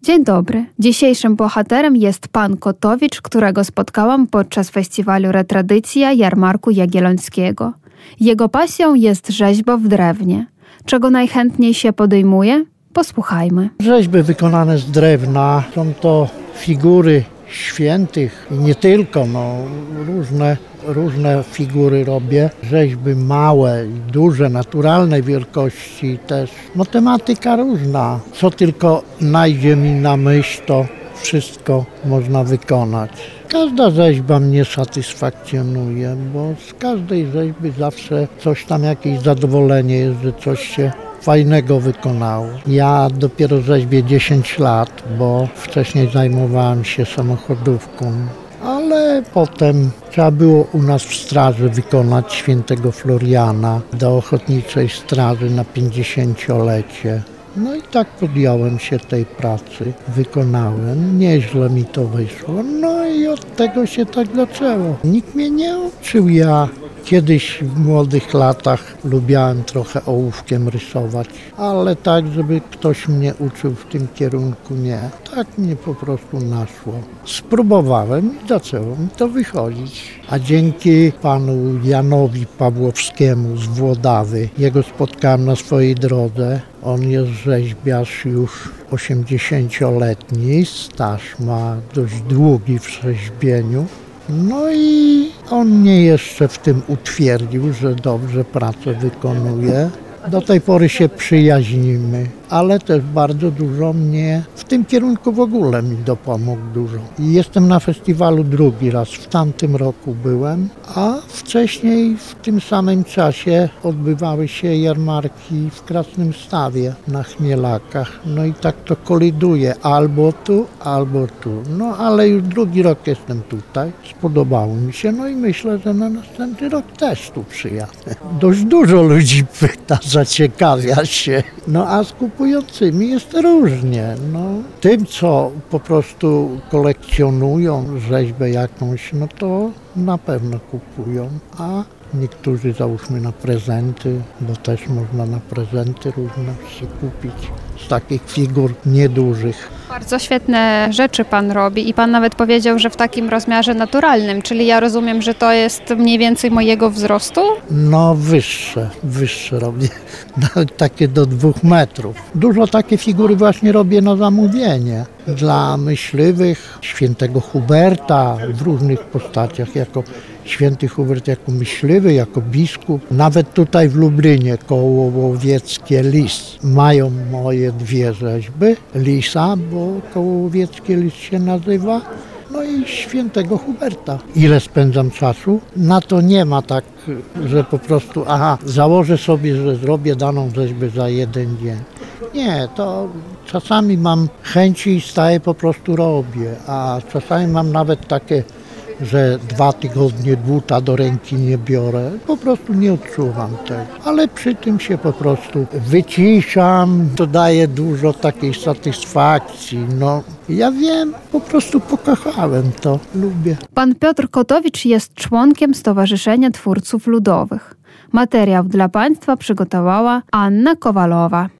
Dzień dobry. Dzisiejszym bohaterem jest pan Kotowicz, którego spotkałam podczas festiwalu Retradycja Jarmarku Jagiellońskiego. Jego pasją jest rzeźba w drewnie. Czego najchętniej się podejmuje? Posłuchajmy. Rzeźby wykonane z drewna, są to figury świętych i nie tylko, różne figury robię. Rzeźby małe i duże, naturalnej wielkości też. Tematyka różna. Co tylko najdzie mi na myśl, to wszystko można wykonać. Każda rzeźba mnie satysfakcjonuje, bo z każdej rzeźby zawsze coś tam, jakieś zadowolenie jest, że coś się fajnego wykonało. Ja dopiero rzeźbię 10 lat, bo wcześniej zajmowałem się samochodówką, ale potem trzeba było u nas w straży wykonać świętego Floriana do Ochotniczej Straży na 50-lecie. No i tak podjąłem się tej pracy, wykonałem, nieźle mi to wyszło, no i od tego się tak zaczęło. Nikt mnie nie uczył, ja kiedyś w młodych latach lubiałem trochę ołówkiem rysować, ale tak, żeby ktoś mnie uczył w tym kierunku, nie. Tak mnie po prostu naszło. Spróbowałem i zaczęło mi to wychodzić. A dzięki panu Janowi Pawłowskiemu z Włodawy, jego spotkałem na swojej drodze. On jest rzeźbiarz już 80-letni, staż ma dość długi w rzeźbieniu. No i on mnie jeszcze w tym utwierdził, że dobrze pracę wykonuje. Do tej pory się przyjaźnimy, ale też bardzo dużo mnie w tym kierunku w ogóle mi dopomógł dużo. I jestem na festiwalu drugi raz, w tamtym roku byłem, a wcześniej w tym samym czasie odbywały się jarmarki w Krasnymstawie na Chmielakach. No i tak to koliduje, albo tu, albo tu. No ale już drugi rok jestem tutaj, spodobało mi się, no i myślę, że na następny rok też tu przyjadę. Dość dużo ludzi pyta, zaciekawia się, no a z kupującymi jest różnie. Tym, co po prostu kolekcjonują rzeźbę jakąś, no to na pewno kupują, a niektórzy załóżmy na prezenty, bo też można na prezenty różne się kupić z takich figur niedużych. Bardzo świetne rzeczy pan robi i pan nawet powiedział, że w takim rozmiarze naturalnym, czyli ja rozumiem, że to jest mniej więcej mojego wzrostu? No wyższe robię, takie do 2 metrów. Dużo takie figury właśnie robię na zamówienie. Dla myśliwych, świętego Huberta w różnych postaciach, jako święty Hubert jako myśliwy, jako biskup. Nawet tutaj w Lublinie koło Łowieckie Lis mają moje 2 rzeźby. Lisa, bo koło Łowieckie Lis się nazywa. No i świętego Huberta. Ile spędzam czasu? Na to nie ma tak, że po prostu założę sobie, że zrobię daną rzeźbę za 1 dzień. Nie, to czasami mam chęci i staję, po prostu robię, a czasami mam nawet takie, że 2 tygodnie dłuta do ręki nie biorę, po prostu nie odczuwam tego, ale przy tym się po prostu wyciszam, to daje dużo takiej satysfakcji, ja wiem, po prostu pokochałem to, lubię. Pan Piotr Kotowicz jest członkiem Stowarzyszenia Twórców Ludowych. Materiał dla państwa przygotowała Anna Kowalowa.